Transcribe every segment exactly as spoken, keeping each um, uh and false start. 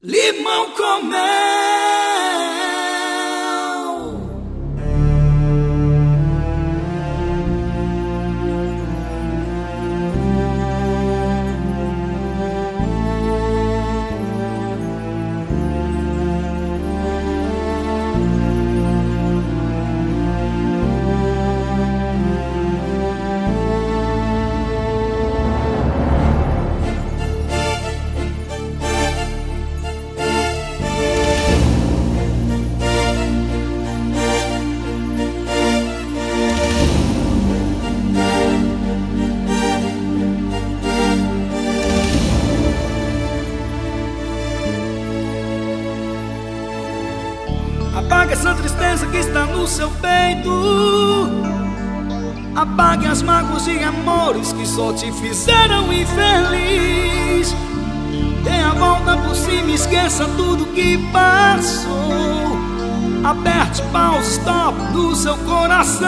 Limão com mel. Apague essa tristeza que está no seu peito. Apague as mágoas de amores que só te fizeram infeliz. Dê a volta por cima e esqueça tudo que passou. Aperte pause, stop no seu coração.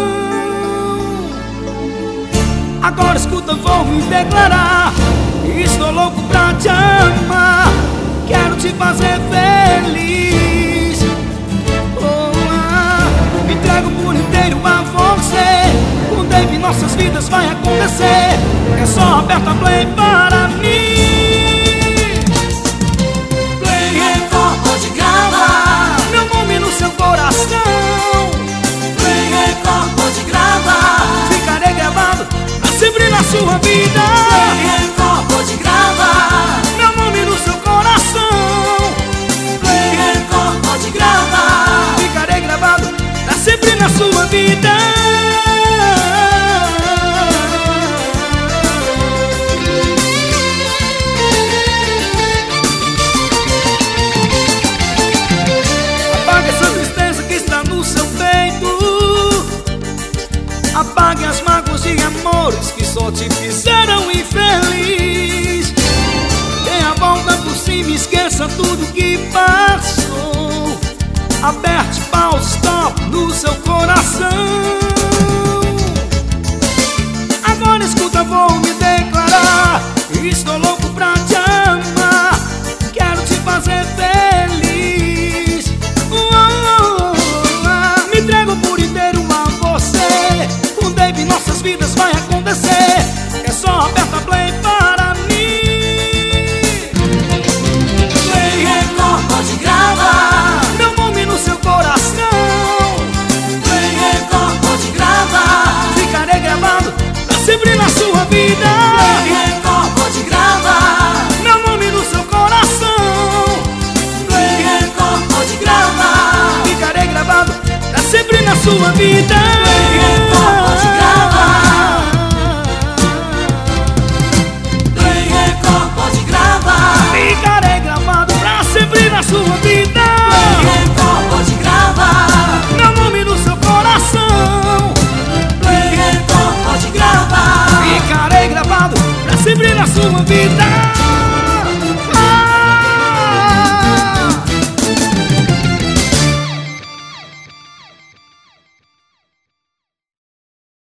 Agora escuta, vou me declarar. Estou louco pra te amar. Quero te fazer feliz. Entrego por inteiro a você. Com Dave nossas vidas vai acontecer. É só aperta play para mim. Play, record, pode gravar meu nome no seu coração. Play, record, pode gravar Ficarei gravado pra sempre na sua vida. Play, record, pode gravar meu nome no seu coração. Play, record, pode gravar Ficarei gravado sempre na sua vida. Apague essa tristeza que está no seu peito. Apague as mágoas de amores que só te fizeram infeliz. Dê a volta por cima e esqueça tudo que passou. Aperte pause, stop no seu coração. Agora escuta, vou me declarar. Estou louco pra te amar. Quero te fazer feliz. Oh, oh, oh. Me entrego por inteiro a você. Com Dave nossas vidas vai acontecer. É só aperta play para mim. Play, record, pode gravar no seu coração. Play, record, pode gravar Ficarei gravado pra sempre na sua vida. Play, record, pode gravar meu nome no seu coração. Play, record, pode gravar Ficarei gravado pra sempre na sua vida.